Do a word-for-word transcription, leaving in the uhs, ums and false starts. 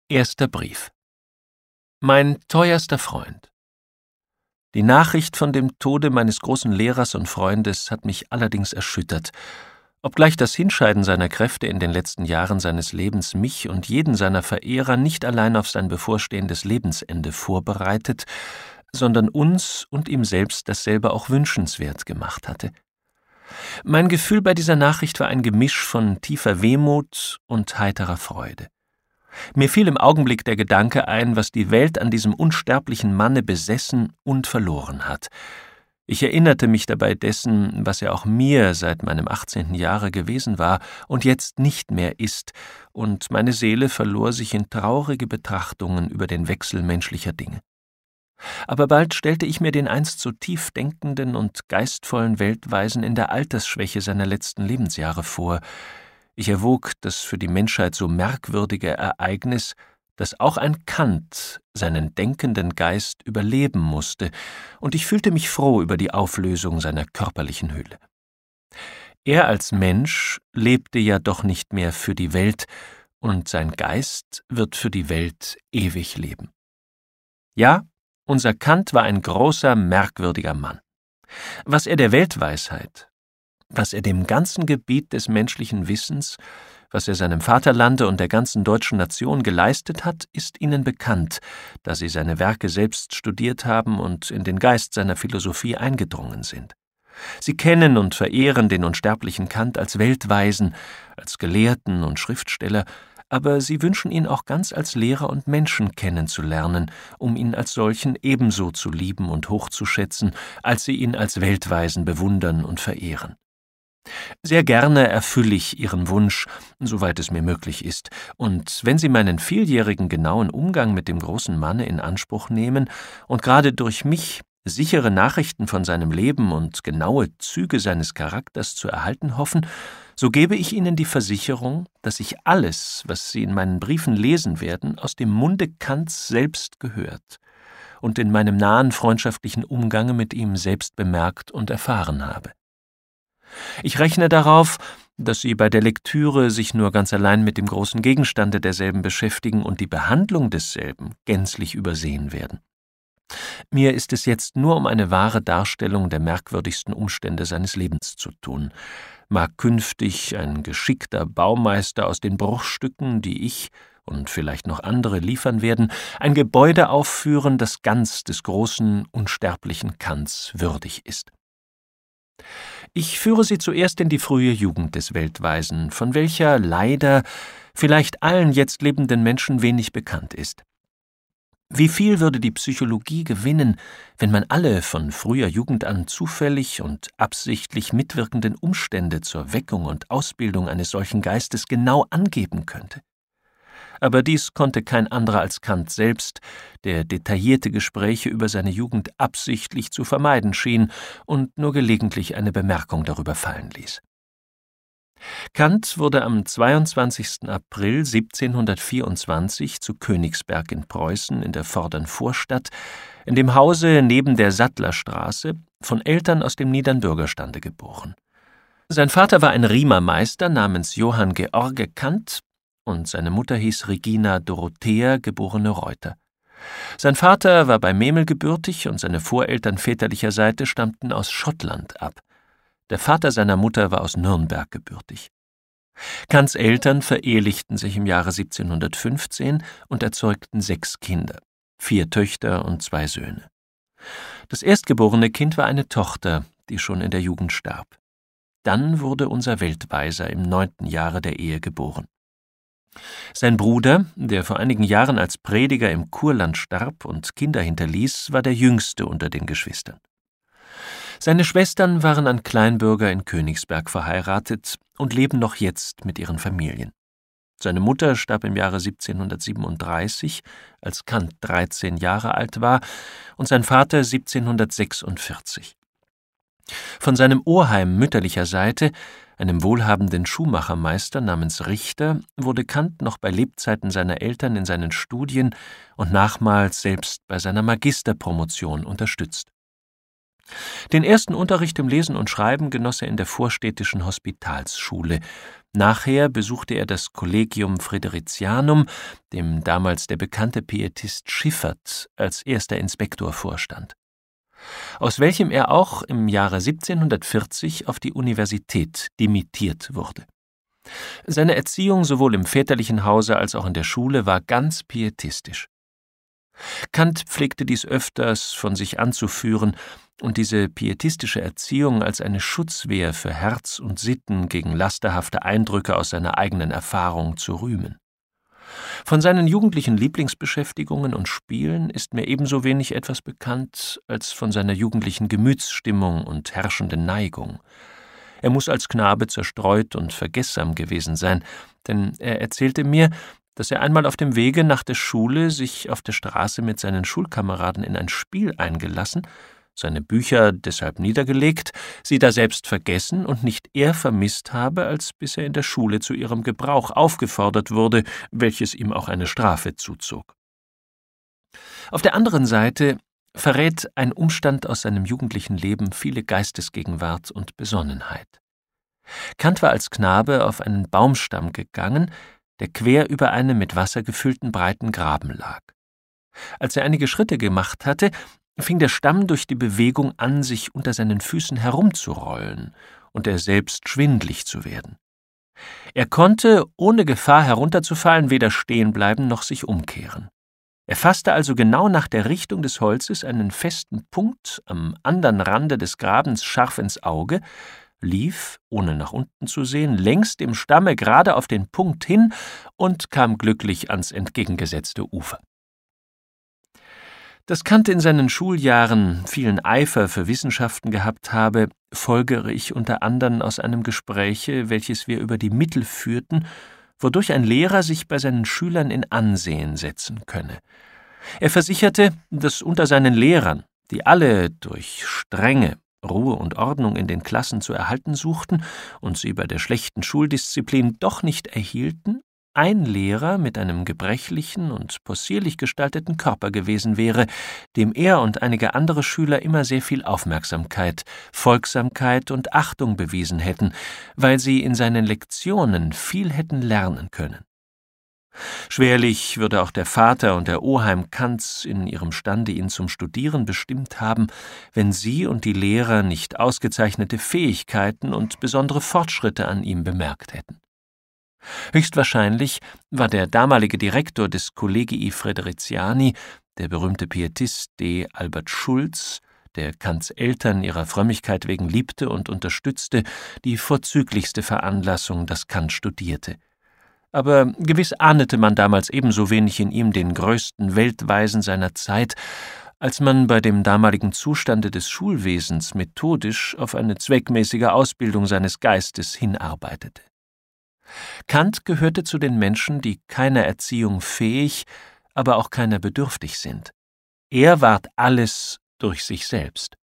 Erster Brief. Mein teuerster Freund. Die Nachricht von dem Tode meines großen Lehrers und Freundes hat mich allerdings erschüttert, obgleich das Hinscheiden seiner Kräfte in den letzten Jahren seines Lebens mich und jeden seiner Verehrer nicht allein auf sein bevorstehendes Lebensende vorbereitet, sondern uns und ihm selbst dasselbe auch wünschenswert gemacht hatte. Mein Gefühl bei dieser Nachricht war ein Gemisch von tiefer Wehmut und heiterer Freude. Mir fiel im Augenblick der Gedanke ein, was die Welt an diesem unsterblichen Manne besessen und verloren hat. Ich erinnerte mich dabei dessen, was er auch mir seit meinem achtzehnten Jahre gewesen war und jetzt nicht mehr ist, und meine Seele verlor sich in traurige Betrachtungen über den Wechsel menschlicher Dinge. Aber bald stellte ich mir den einst so tief denkenden und geistvollen Weltweisen in der Altersschwäche seiner letzten Lebensjahre vor. Ich erwog das für die Menschheit so merkwürdige Ereignis, dass auch ein Kant seinen denkenden Geist überleben musste, und ich fühlte mich froh über die Auflösung seiner körperlichen Hülle. Er als Mensch lebte ja doch nicht mehr für die Welt, und sein Geist wird für die Welt ewig leben. Ja, unser Kant war ein großer, merkwürdiger Mann. Was er der Weltweisheit, was er dem ganzen Gebiet des menschlichen Wissens, was er seinem Vaterlande und der ganzen deutschen Nation geleistet hat, ist Ihnen bekannt, da Sie seine Werke selbst studiert haben und in den Geist seiner Philosophie eingedrungen sind. Sie kennen und verehren den unsterblichen Kant als Weltweisen, als Gelehrten und Schriftsteller, aber Sie wünschen ihn auch ganz als Lehrer und Menschen kennenzulernen, um ihn als solchen ebenso zu lieben und hochzuschätzen, als Sie ihn als Weltweisen bewundern und verehren. Sehr gerne erfülle ich Ihren Wunsch, soweit es mir möglich ist, und wenn Sie meinen vieljährigen genauen Umgang mit dem großen Manne in Anspruch nehmen und gerade durch mich sichere Nachrichten von seinem Leben und genaue Züge seines Charakters zu erhalten hoffen, so gebe ich Ihnen die Versicherung, dass ich alles, was Sie in meinen Briefen lesen werden, aus dem Munde Kants selbst gehört und in meinem nahen freundschaftlichen Umgange mit ihm selbst bemerkt und erfahren habe. Ich rechne darauf, dass Sie bei der Lektüre sich nur ganz allein mit dem großen Gegenstande derselben beschäftigen und die Behandlung desselben gänzlich übersehen werden. Mir ist es jetzt nur um eine wahre Darstellung der merkwürdigsten Umstände seines Lebens zu tun. Mag künftig ein geschickter Baumeister aus den Bruchstücken, die ich und vielleicht noch andere liefern werden, ein Gebäude aufführen, das ganz des großen, unsterblichen Kants würdig ist. Ich führe Sie zuerst in die frühe Jugend des Weltweisen, von welcher leider vielleicht allen jetzt lebenden Menschen wenig bekannt ist. Wie viel würde die Psychologie gewinnen, wenn man alle von früher Jugend an zufällig und absichtlich mitwirkenden Umstände zur Weckung und Ausbildung eines solchen Geistes genau angeben könnte? Aber dies konnte kein anderer als Kant selbst, der detaillierte Gespräche über seine Jugend absichtlich zu vermeiden schien und nur gelegentlich eine Bemerkung darüber fallen ließ. Kant wurde am zweiundzwanzigsten April siebzehnhundertvierundzwanzig zu Königsberg in Preußen in der vorderen Vorstadt, in dem Hause neben der Sattlerstraße, von Eltern aus dem niederen Bürgerstande geboren. Sein Vater war ein Riemermeister namens Johann George Kant, und seine Mutter hieß Regina Dorothea, geborene Reuter. Sein Vater war bei Memel gebürtig und seine Voreltern väterlicherseite stammten aus Schottland ab. Der Vater seiner Mutter war aus Nürnberg gebürtig. Kants Eltern verehelichten sich im Jahre siebzehnhundertfünfzehn und erzeugten sechs Kinder, vier Töchter und zwei Söhne. Das erstgeborene Kind war eine Tochter, die schon in der Jugend starb. Dann wurde unser Weltweiser im neunten Jahre der Ehe geboren. Sein Bruder, der vor einigen Jahren als Prediger im Kurland starb und Kinder hinterließ, war der jüngste unter den Geschwistern. Seine Schwestern waren an Kleinbürger in Königsberg verheiratet und leben noch jetzt mit ihren Familien. Seine Mutter starb im Jahre siebzehnhundertsiebenunddreißig, als Kant dreizehn Jahre alt war, und sein Vater siebzehnhundertsechsundvierzig. Von seinem Oheim mütterlicher Seite, einem wohlhabenden Schuhmachermeister namens Richter, wurde Kant noch bei Lebzeiten seiner Eltern in seinen Studien und nachmals selbst bei seiner Magisterpromotion unterstützt. Den ersten Unterricht im Lesen und Schreiben genoss er in der vorstädtischen Hospitalsschule, Nachher besuchte er das Collegium Friderizianum, dem damals der bekannte Pietist Schiffert als erster Inspektor vorstand, aus welchem er auch im Jahre siebzehnhundertvierzig auf die Universität dimittiert wurde. Seine Erziehung sowohl im väterlichen Hause als auch in der Schule war ganz pietistisch. Kant pflegte dies öfters von sich anzuführen und diese pietistische Erziehung als eine Schutzwehr für Herz und Sitten gegen lasterhafte Eindrücke aus seiner eigenen Erfahrung zu rühmen. Von seinen jugendlichen Lieblingsbeschäftigungen und Spielen ist mir ebenso wenig etwas bekannt als von seiner jugendlichen Gemütsstimmung und herrschenden Neigung. Er muss als Knabe zerstreut und vergessam gewesen sein, denn er erzählte mir, dass er einmal auf dem Wege nach der Schule sich auf der Straße mit seinen Schulkameraden in ein Spiel eingelassen, seine Bücher deshalb niedergelegt, sie daselbst vergessen und nicht eher vermisst habe, als bis er in der Schule zu ihrem Gebrauch aufgefordert wurde, welches ihm auch eine Strafe zuzog. Auf der anderen Seite verrät ein Umstand aus seinem jugendlichen Leben viele Geistesgegenwart und Besonnenheit. Kant war als Knabe auf einen Baumstamm gegangen, der quer über einem mit Wasser gefüllten breiten Graben lag. Als er einige Schritte gemacht hatte, fing der Stamm durch die Bewegung an, sich unter seinen Füßen herumzurollen und er selbst schwindlig zu werden. Er konnte, ohne Gefahr herunterzufallen, weder stehen bleiben noch sich umkehren. Er fasste also genau nach der Richtung des Holzes einen festen Punkt am anderen Rande des Grabens scharf ins Auge, lief, ohne nach unten zu sehen, längs dem Stamme gerade auf den Punkt hin und kam glücklich ans entgegengesetzte Ufer. Dass Kant in seinen Schuljahren vielen Eifer für Wissenschaften gehabt habe, folgere ich unter anderem aus einem Gespräche, welches wir über die Mittel führten, wodurch ein Lehrer sich bei seinen Schülern in Ansehen setzen könne. Er versicherte, dass unter seinen Lehrern, die alle durch Strenge, Ruhe und Ordnung in den Klassen zu erhalten suchten und sie bei der schlechten Schuldisziplin doch nicht erhielten, ein Lehrer mit einem gebrechlichen und possierlich gestalteten Körper gewesen wäre, dem er und einige andere Schüler immer sehr viel Aufmerksamkeit, Folgsamkeit und Achtung bewiesen hätten, weil sie in seinen Lektionen viel hätten lernen können. Schwerlich würde auch der Vater und der Oheim Kants in ihrem Stande, ihn zum Studieren bestimmt haben, wenn sie und die Lehrer nicht ausgezeichnete Fähigkeiten und besondere Fortschritte an ihm bemerkt hätten. Höchstwahrscheinlich war der damalige Direktor des Collegii Frideriziani, der berühmte Pietist D. Albert Schulz, der Kants Eltern ihrer Frömmigkeit wegen liebte und unterstützte, die vorzüglichste Veranlassung, dass Kant studierte. Aber gewiss ahnete man damals ebenso wenig in ihm den größten Weltweisen seiner Zeit, als man bei dem damaligen Zustande des Schulwesens methodisch auf eine zweckmäßige Ausbildung seines Geistes hinarbeitete. Kant gehörte zu den Menschen, die keiner Erziehung fähig, aber auch keiner bedürftig sind. Er ward alles durch sich selbst.